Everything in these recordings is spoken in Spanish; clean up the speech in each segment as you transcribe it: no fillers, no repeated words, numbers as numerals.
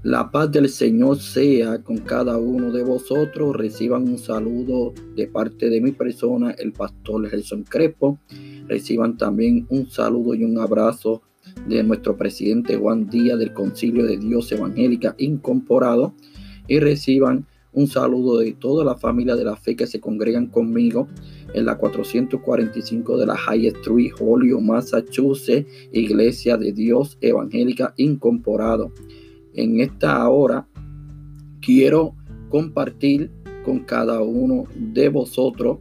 La paz del Señor sea con cada uno de vosotros. Reciban un saludo de parte de mi persona, el pastor Gerson Crespo. Reciban también un saludo y un abrazo de nuestro presidente Juan Díaz del Concilio de Dios Evangélica Incorporado. Y reciban un saludo de toda la familia de la fe que se congregan conmigo en la 445 de la High Street, Holyoke, Massachusetts, Iglesia de Dios Evangélica Incorporado. En esta hora quiero compartir con cada uno de vosotros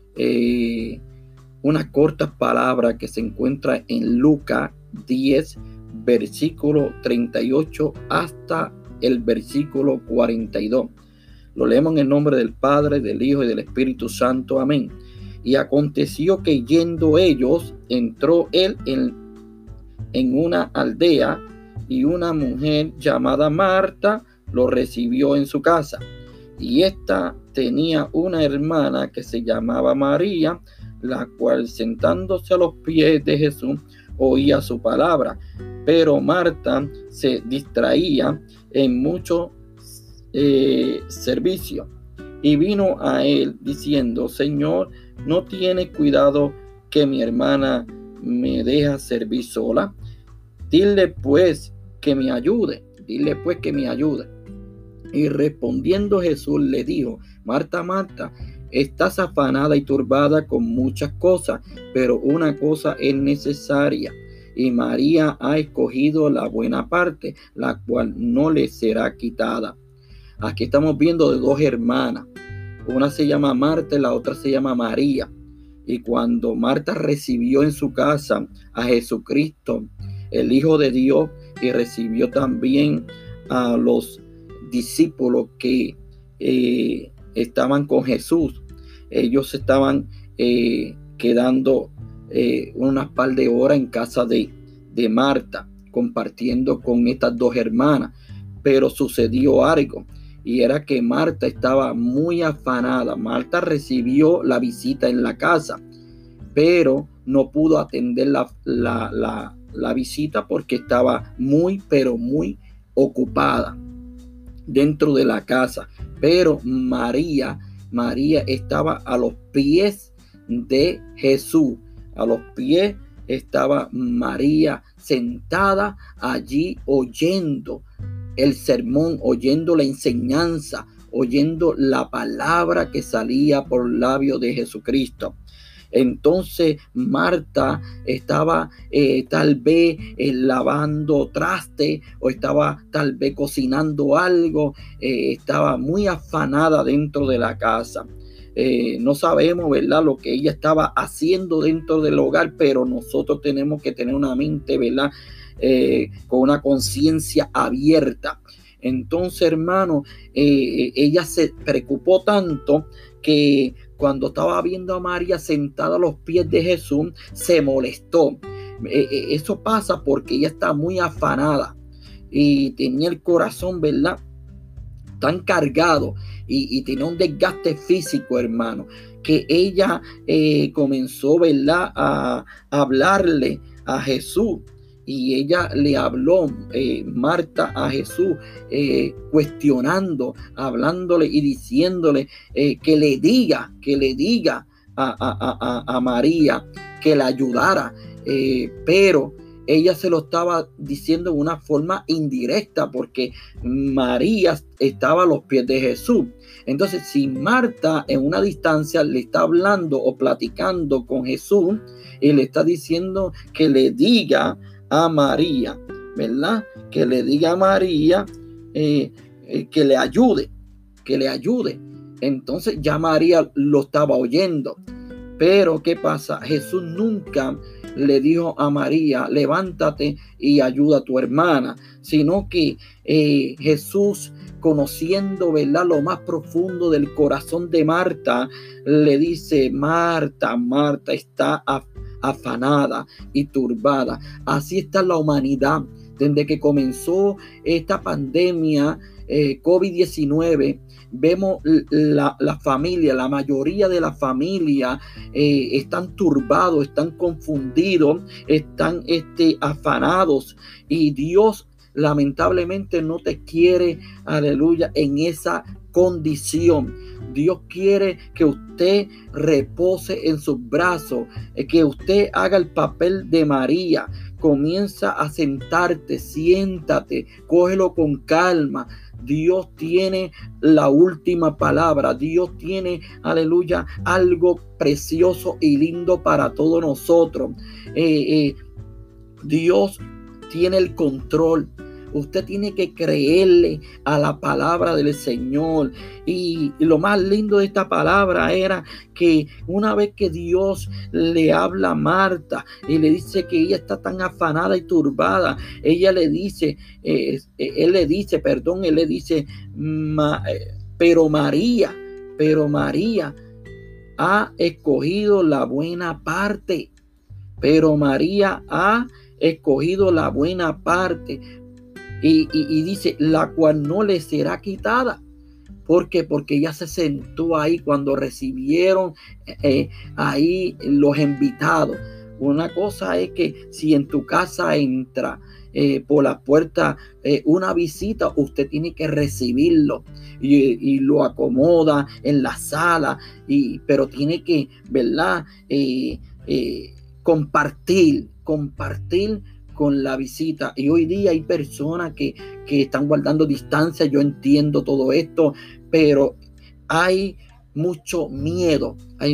unas cortas palabras que se encuentran en Lucas 10, versículo 38 hasta el versículo 42. Lo leemos en el nombre del Padre, del Hijo y del Espíritu Santo. Amén. Y aconteció que yendo ellos, entró él en una aldea, y una mujer llamada Marta lo recibió en su casa. Y ésta tenía una hermana que se llamaba María, la cual sentándose a los pies de Jesús oía su palabra. Pero Marta se distraía en mucho servicio. Y vino a él diciendo: Señor, ¿no tienes cuidado que mi hermana me deja servir sola? Dile pues que me ayude. Y respondiendo Jesús le dijo: Marta, Marta, estás afanada y turbada con muchas cosas, pero una cosa es necesaria, y María ha escogido la buena parte, la cual no le será quitada. Aquí estamos viendo de dos hermanas. Una se llama Marta y la otra se llama María. Y cuando Marta recibió en su casa a Jesucristo, el Hijo de Dios, y recibió también a los discípulos que estaban con Jesús, ellos estaban quedando unas par de horas en casa de Marta, compartiendo con estas dos hermanas. Pero sucedió algo, y era que Marta estaba muy afanada. Marta recibió la visita en la casa, pero no pudo atender la visita porque estaba muy ocupada dentro de la casa. Pero María estaba a los pies de Jesús. A los pies estaba María sentada allí oyendo el sermón, oyendo la enseñanza, oyendo la palabra que salía por labios de Jesucristo. Entonces Marta estaba tal vez lavando traste, o estaba tal vez cocinando algo, estaba muy afanada dentro de la casa. No sabemos, ¿verdad?, lo que ella estaba haciendo dentro del hogar, pero nosotros tenemos que tener una mente, ¿verdad?, con una conciencia abierta. Entonces, hermano, ella se preocupó tanto que cuando estaba viendo a María sentada a los pies de Jesús, se molestó. Eso pasa porque ella está muy afanada y tenía el corazón, ¿verdad?, tan cargado, y tenía un desgaste físico, hermano, que ella comenzó, ¿verdad?, a hablarle a Jesús. Y ella le habló, Marta, a Jesús, cuestionando, hablándole y diciéndole que le diga a María que la ayudara. Pero ella se lo estaba diciendo de una forma indirecta, porque María estaba a los pies de Jesús. Entonces, si Marta en una distancia le está hablando o platicando con Jesús y le está diciendo que le diga a María, ¿verdad?, que le diga a María que le ayude. Entonces ya María lo estaba oyendo. Pero ¿qué pasa? Jesús nunca le dijo a María: levántate y ayuda a tu hermana, sino que Jesús, conociendo, ¿verdad?, lo más profundo del corazón de Marta, le dice: Marta, Marta, está afanada y turbada. Así está la humanidad. Desde que comenzó esta pandemia COVID-19, vemos la familia, la mayoría de la familia están turbados, están confundidos, están afanados, y Dios lamentablemente no te quiere, aleluya, en esa condición. Dios quiere que usted repose en sus brazos, que usted haga el papel de María. Comienza a sentarte, siéntate, cógelo con calma. Dios tiene la última palabra. Dios tiene, aleluya, algo precioso y lindo para todos nosotros. Dios tiene el control. Usted tiene que creerle a la palabra del Señor. Y lo más lindo de esta palabra era que una vez que Dios le habla a Marta y le dice que ella está tan afanada y turbada, él le dice, pero María ha escogido la buena parte. Pero María ha escogido la buena parte. Y dice, la cual no le será quitada. ¿Por qué? Porque ella se sentó ahí cuando recibieron ahí los invitados. Una cosa es que si en tu casa entra por la puerta una visita, usted tiene que recibirlo y lo acomoda en la sala, pero tiene que, ¿verdad? Compartir con la visita. Y hoy día hay personas que están guardando distancia. Yo entiendo todo esto, pero hay mucho miedo.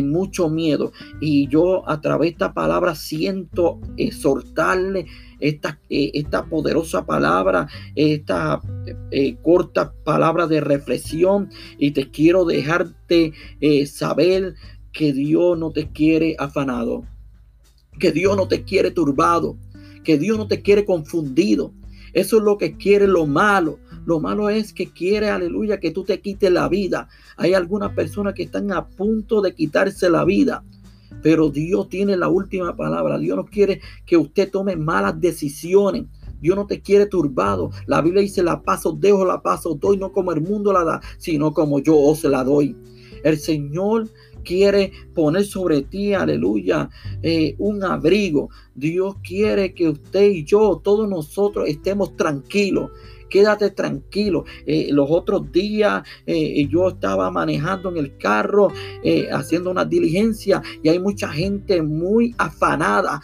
Y yo a través de esta palabra siento exhortarle esta poderosa palabra, esta corta palabra de reflexión, y te quiero dejarte saber que Dios no te quiere afanado, que Dios no te quiere turbado, que Dios no te quiere confundido. Eso es lo que quiere lo malo. Lo malo es que quiere, aleluya, que tú te quites la vida. Hay algunas personas que están a punto de quitarse la vida, pero Dios tiene la última palabra. Dios no quiere que usted tome malas decisiones. Dios no te quiere turbado. La Biblia dice, la paz os dejo, la paz os doy, no como el mundo la da, sino como yo os la doy. El Señor quiere poner sobre ti, aleluya, un abrigo. Dios quiere que usted y yo, todos nosotros, estemos tranquilos. Quédate tranquilo. Los otros días yo estaba manejando en el carro, haciendo una diligencia, y hay mucha gente muy afanada,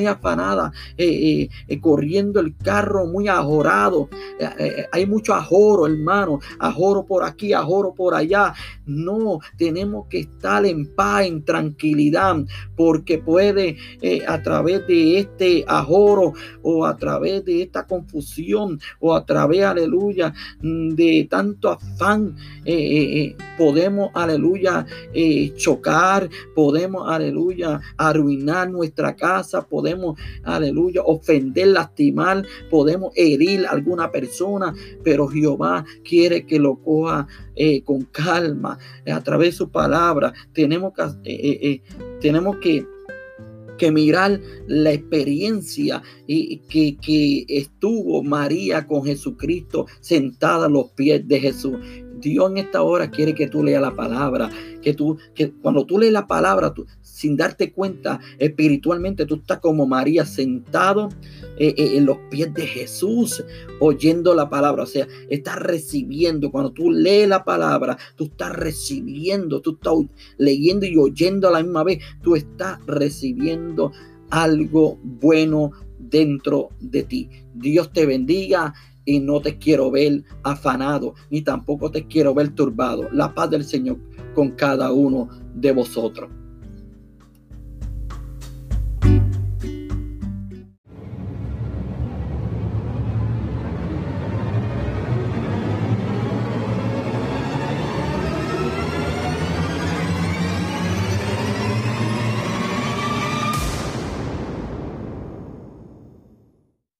corriendo el carro, muy ajorado. Hay mucho ajoro, hermano, ajoro por aquí, ajoro por allá. No, tenemos que estar en paz, en tranquilidad, porque puede a través de este ajoro, o a través de esta confusión, o a través, aleluya, de tanto afán, podemos, aleluya, chocar, podemos, aleluya, arruinar nuestra casa, podemos, aleluya, ofender, lastimar, podemos herir a alguna persona, pero Jehová quiere que lo coja con calma, a través de su palabra. Tenemos que mirar la experiencia que estuvo María con Jesucristo sentada a los pies de Jesús. Dios en esta hora quiere que tú leas la palabra, que cuando tú lees la palabra, sin darte cuenta, espiritualmente tú estás como María, sentado en los pies de Jesús, oyendo la palabra. O sea, estás recibiendo. Cuando tú lees la palabra, tú estás recibiendo, tú estás leyendo y oyendo a la misma vez. Tú estás recibiendo algo bueno dentro de ti. Dios te bendiga. Y no te quiero ver afanado, ni tampoco te quiero ver turbado. La paz del Señor con cada uno de vosotros.